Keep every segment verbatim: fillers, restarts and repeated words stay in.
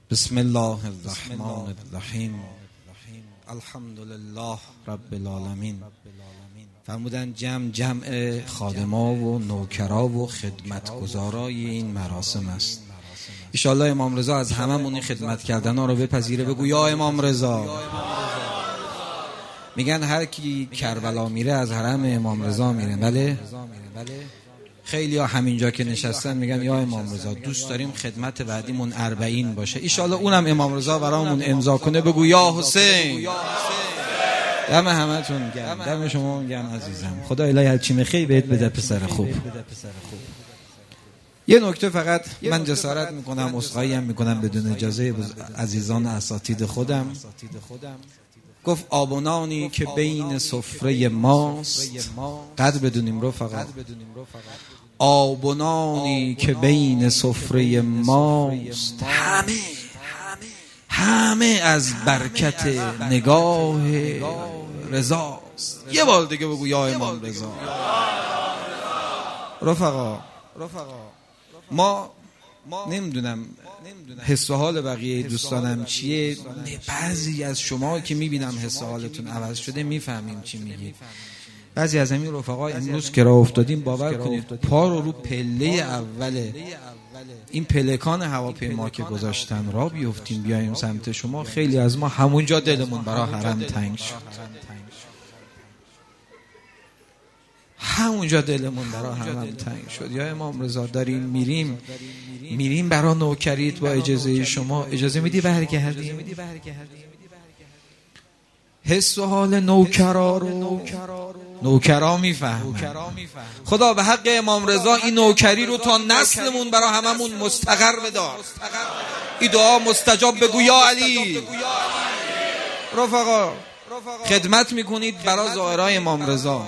بسم الله الرحمن الرحیم. الحمد لله رب العالمین. فرمودن جمع جمع خادما و نوکرا و خدمتگزارای این مراسم است. انشالله امام رضا از هممون این خدمت کردن ها رو بپذیره. بگو یا امام رضا. میگن هر کی کربلا میره از حرم امام رضا میره. بله خیلی ها همینجا که نشستن میگن یا امام رضا دوست داریم خدمت بعدیمون اربعین باشه. انشالله اونم امام رضا برامون امضا کنه. بگو یا حسین. دم همتون گرم، دم شما گرم عزیزم. خدا الهی هر چی میخوای بهت بده پسر خوب. یه نکته فقط من جسارت میکنم، عذرخواهی هم میکنم بدون اجازه عزیزان اساتید خودم. گفت آبونانی که بین سفره ماست، قدر بدونیم رفقا، آبونانی که بین سفره ماست، همه همه از برکت نگاه رضاست. یه بار دیگه بگو یا امام رضا. رفقا ما نمیدونم حس و حال بقیه دوستانم چیه. بعضی از شما که میبینم حس و حالتون عوض شده میفهمیم چی میگی. بعضی از همین رفقا امروز که راه افتادیم باور کنید پا رو رو پله اوله این پلکان هواپیما که گذاشتن را بیفتیم بیایم سمت شما. خیلی از ما همونجا دلمون برای حرم تنگ شد. همونجا دلمون برای حرم تنگ شد. یا امام رضا داریم میریم میریم برای نوکریت با اجازه شما اجازه میدی برگردیم؟ حس و حال نوکرا رو نوکرا میفهمن. خدا به حق امام رضا این نوکری رو تا نسلمون برای هممون مستقر بدار. این دعا مستجاب. بگو یا علی. رفقا خدمت میکنید برای زائرای امام رضا.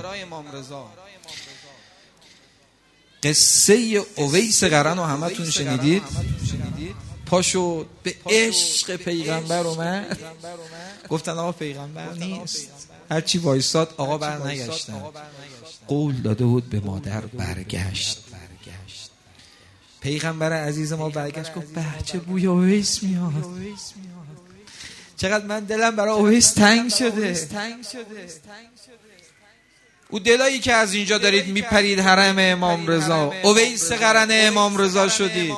قصه اویس قرن رو همتون شنیدید. پاشو به عشق پیغمبر اومد. گفتن آقا پیغمبر نیست. هرچی وایساد آقا بر نگشتن. قول داده بود به مادر برگشت. پیغمبر عزیز ما برگشت گفت بچه بوی اویس میاد. چقدر من دلم برای اویس تنگ شده. او دلایی که از اینجا دارید میپرید حرم امام رضا، اویس قرن امام رضا شدید.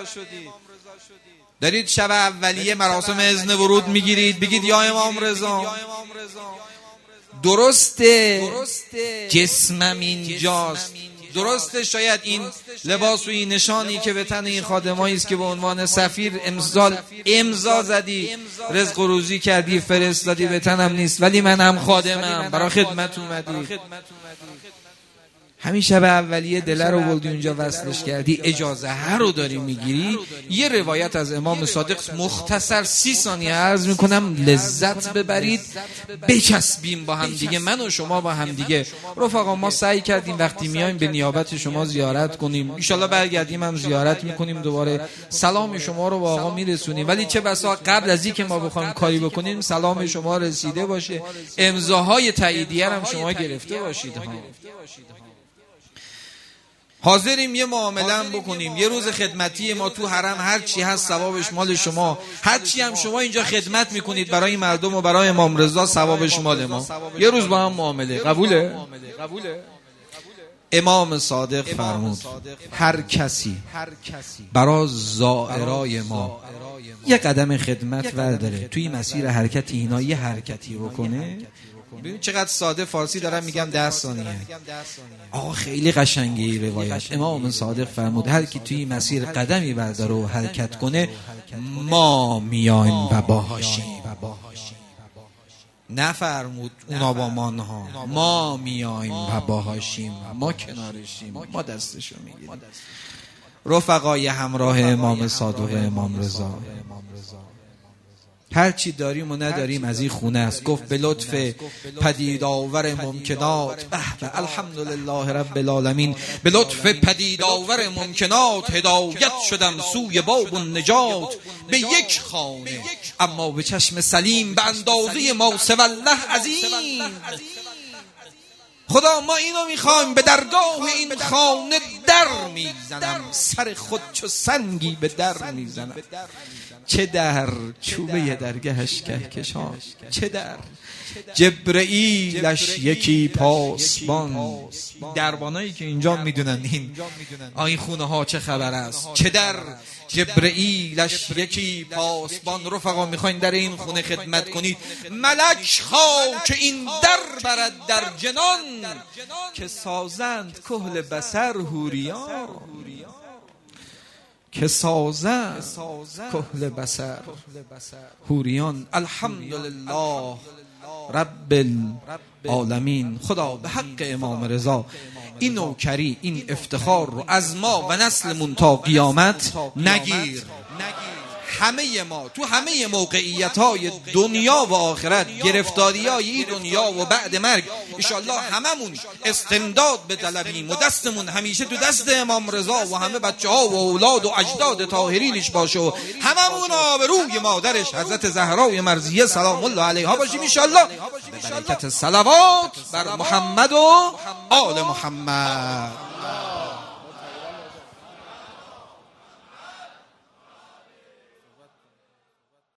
دارید شب اولیه مراسم اذن ورود میگیرید. بگید یا امام رضا. درسته جسمم اینجاست، درسته شاید این لباس و این نشانی که به تن این خادمایی است که به عنوان سفیر امضا امضا زدی، رزق و روزی کردی فرستادی به تنم نیست، ولی من هم خادمم برای خدمت اومدی. همین شب اولیه دل رو بردی اونجا وصلش کردی، اجازه هر رو داری میگیری. یه روایت از امام صادق مختصر سی ثانیه عرض میکنم لذت ببرید، بچسبیم با هم دیگه، من و شما با هم دیگه. رفقا ما سعی کردیم وقتی میایم به نیابت شما زیارت کنیم، انشالله برگردیم هم زیارت میکنیم دوباره، سلام شما رو با آقا میرسونیم. ولی چه بسا قبل از اینکه ما بخوایم کاری بکنیم سلام شما رسیده باشه، امضاهای تاییدیه هم شما گرفته باشید ها. حاضریم یه معامله بکنیم. یه روز خدمتی ما تو حرم هر چی هست ثوابش مال شما. هر چی هم شما اینجا خدمت میکنید برای مردم و برای امام رضا ثوابش مال ما. یه روز با هم معامله. قبوله؟ امام صادق فرمود هر کسی برای زائرای ما یه قدم خدمت ورداره توی مسیر حرکت اینا یه حرکتی بکنه. ببین چقدر ساده فارسی دارم میگم ده ثانیه. آقا خیلی قشنگه این روایت. امام صادق فرمود هر کی توی مسیر قدمی برداره و حرکت کنه ما میایم و باهاشیم. نفرمود اونا با مانها، ما میایم و باهاشیم، ما کنارشیم، ما دستشو میگیریم. رفقای همراه امام صادق امام رضا هر چی داریم و نداریم از این خونه است. گفت به لطف پدید آور ممکنات، به الحمدلله رب العالمین، به لطف پدید آور ممکنات هدایت شدم سوی باب النجات. به یک خانه اما به چشم سلیم، به اندازه ما سوى الله عظیم. خدا ما اینو میخوایم، به درگاه این خانه در میزنم، سر خود چو سنگی به در میزنم. چه در چوبه درگهش کهکشان، چه در جبرئیلش یکی پاسبان. دربانایی که اینجا میدونن این این خونه ها چه خبر است. چه در جبرئیلش یکی پاسبان. رفقا میخواین در این خونه خدمت کنید، ملک خاک این در برد در جنان، که سازند کحل بصر حوریان، که سازند کحل بصر حوریان. الحمدلله رب العالمین. خدا به حق امام رضا این نوکری، این افتخار رو از ما و نسلمون تا قیامت نگیر. همه ما تو همه موقعیت‌های دنیا و آخرت، گرفتاری‌های این دنیا و بعد مرگ، انشالله هممون استمداد به طلبیم و دستمون همیشه تو دست امام رضا و همه بچه‌ها و اولاد و اجداد طاهرینش باشه و هممون آبروی مادرش حضرت زهرای مرضیه سلام الله علیها باشیم انشالله، به برکت صلوات بر محمد و آل محمد.